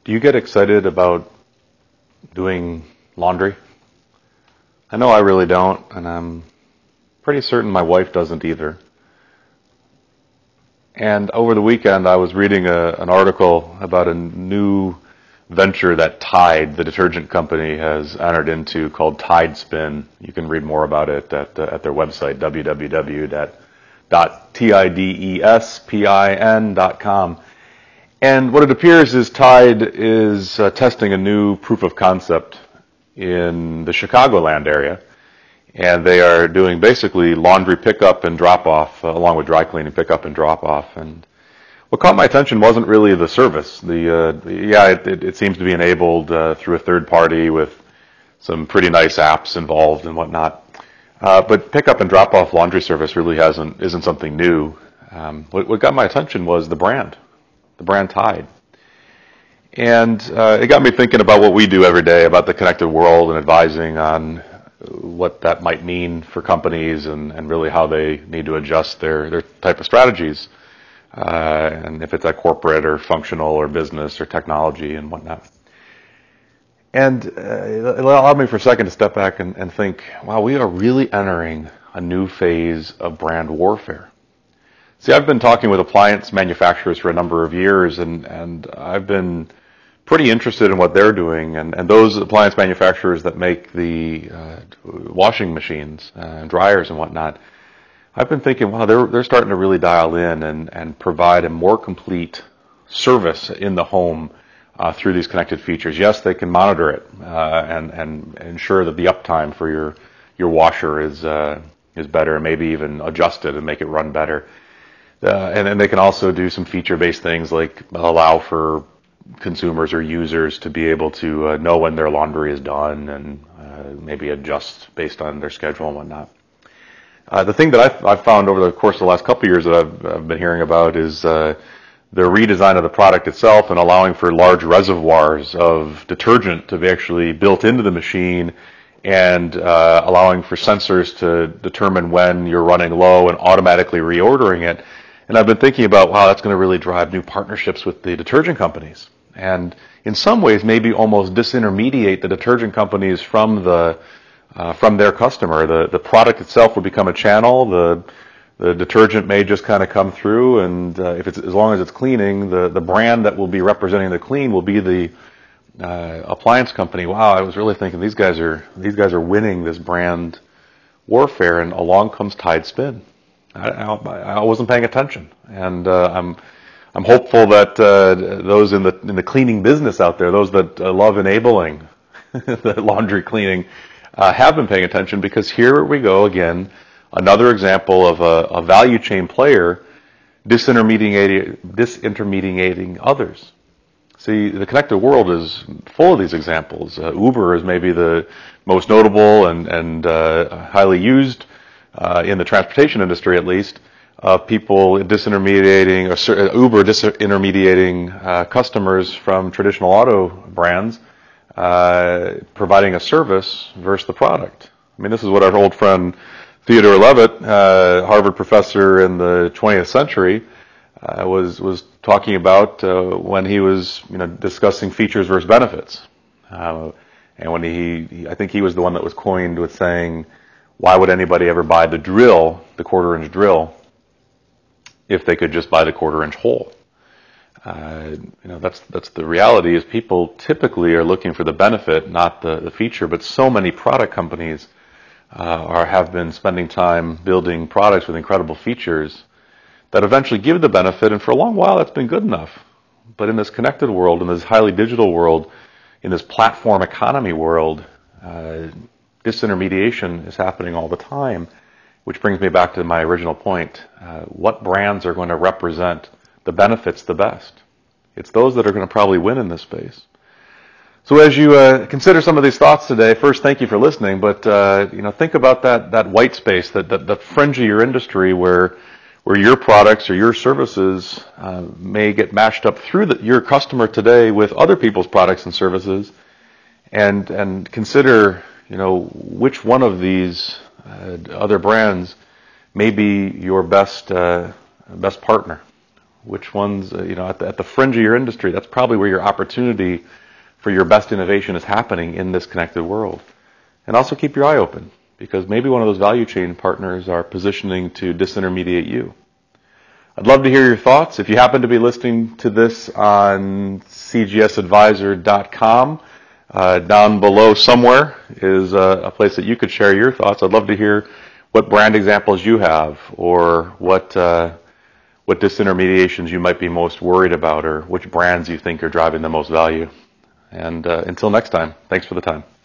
Do you get excited about doing laundry? I know I really don't, and I'm pretty certain my wife doesn't either. And over the weekend, I was reading an article about a new venture that Tide, the detergent company, has entered into called Tide Spin. You can read more about it at their website, www.tidespin.com. And what it appears is Tide is testing a new proof of concept in the Chicagoland area. And they are doing basically laundry pickup and drop-off, along with dry cleaning pickup and drop-off. And what caught my attention wasn't really the service. It seems to be enabled through a third party with some pretty nice apps involved and whatnot. But pickup and drop-off laundry service really isn't something new. What got my attention was the brand Tide. And it got me thinking about what we do every day, about the connected world and advising on what that might mean for companies and really how they need to adjust their type of strategies. And if it's at corporate or functional or business or technology and whatnot. And it allowed me for a second to step back and think, wow, we are really entering a new phase of brand warfare. See, I've been talking with appliance manufacturers for a number of years, and I've been pretty interested in what they're doing, and those appliance manufacturers that make the washing machines and dryers and whatnot. I've been thinking, wow, they're starting to really dial in and provide a more complete service in the home through these connected features. Yes, they can monitor it and ensure that the uptime for your washer is better, and maybe even adjust it and make it run better. And then they can also do some feature-based things like allow for consumers or users to be able to know when their laundry is done and maybe adjust based on their schedule and whatnot. The thing that I've found over the course of the last couple of years that I've been hearing about is the redesign of the product itself and allowing for large reservoirs of detergent to be actually built into the machine and allowing for sensors to determine when you're running low and automatically reordering it. And I've been thinking about, wow, that's going to really drive new partnerships with the detergent companies. And in some ways, maybe almost disintermediate the detergent companies from their customer. The product itself will become a channel. The detergent may just kind of come through, and as long as it's cleaning, the brand that will be representing the clean will be the appliance company. Wow, I was really thinking these guys are winning this brand warfare, and along comes Tide Spin. I wasn't paying attention, and I'm hopeful that those in the cleaning business out there, those that love enabling the laundry cleaning, have been paying attention, because here we go again, another example of a value chain player disintermediating others. See, the connected world is full of these examples. Uber is maybe the most notable and highly used in the transportation industry, at least, people disintermediating, or Uber disintermediating customers from traditional auto brands, providing a service versus the product. I mean, this is what our old friend Theodore Levitt, Harvard professor in the 20th century, was talking about when he was discussing features versus benefits. And when I think he was the one that was coined with saying, why would anybody ever buy the drill, the quarter-inch drill, if they could just buy the quarter-inch hole? That's the reality. Is people typically are looking for the benefit, not the feature. But so many product companies have been spending time building products with incredible features that eventually give the benefit, and for a long while that's been good enough. But in this connected world, in this highly digital world, in this platform economy world, disintermediation is happening all the time, which brings me back to my original point. What brands are going to represent the benefits the best? It's those that are going to probably win in this space. So as you consider some of these thoughts today, first, thank you for listening, but think about that white space, that fringe of your industry where your products or your services may get mashed up through your customer today with other people's products and services, and consider which one of these other brands may be your best partner. which ones, at the fringe of your industry, that's probably where your opportunity for your best innovation is happening in this connected world. And also keep your eye open, because maybe one of those value chain partners are positioning to disintermediate you. I'd love to hear your thoughts. If you happen to be listening to this on cgsadvisor.com, down below somewhere is a place that you could share your thoughts. I'd love to hear what brand examples you have, or what disintermediations you might be most worried about, or which brands you think are driving the most value. And until next time, thanks for the time.